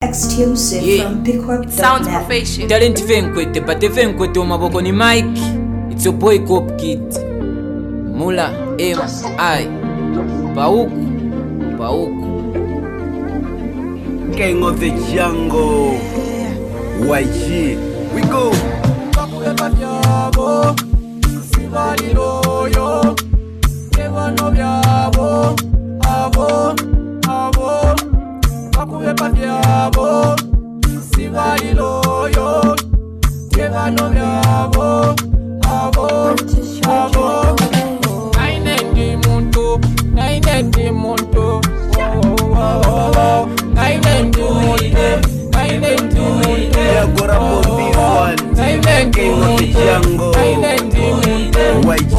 Exclusive from BigWork.net. Sounds professional. Talent Venkwete, but Venkwete umaboko ni Mike. It's your boy Cop Kid. Mula M.I. Pauku. King of the jungle. YG. We go. King of the jungle. YG.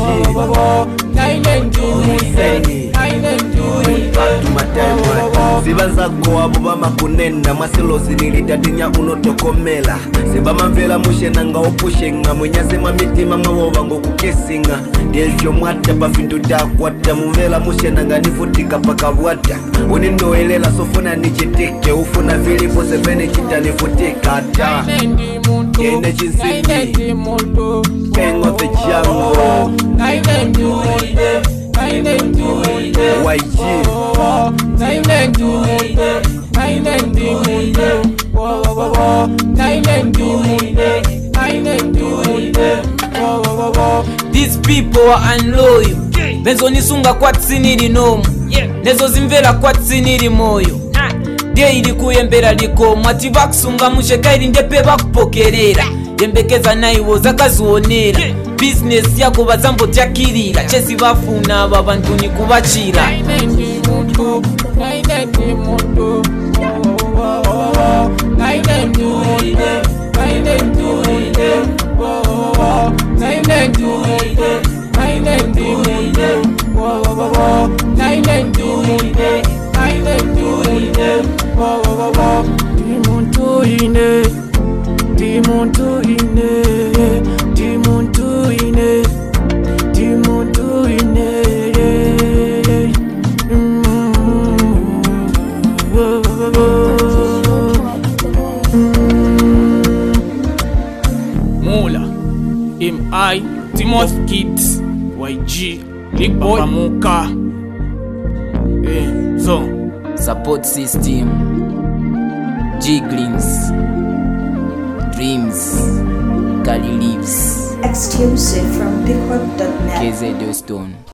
Sibanza kwa buba makunenda masilozi nilitatinya unotokomela Sibama mvela mushena nga opushenga Mwenyase mamitima mawoba ngokukesinga Delfyo mwata pafintu takwata Mvela mushena nga nifutika pakabwata Unindoelela sofuna nichitike Ufuna filipo sevene chita nifutika ata Kene chinsini King of the jungle YG. These people are unloyal. Benzo nisunga kwa tsiniri nomu. Nezo zimvera kwa tsiniri moyo. Deiri kuyembera liko mwati bakusunga mushekairi ndepe bakupokerera. Yembekeza naiwo zakazuonera. Business yako bazambo jakirira. Chesi bafuna babantu ni kubachira. Mula M.I. Timothy Kids YG Big Boy Muka So Support system Jiglins Dreams Kali Leaves Exclusive from BigWork.net. KZ Stone.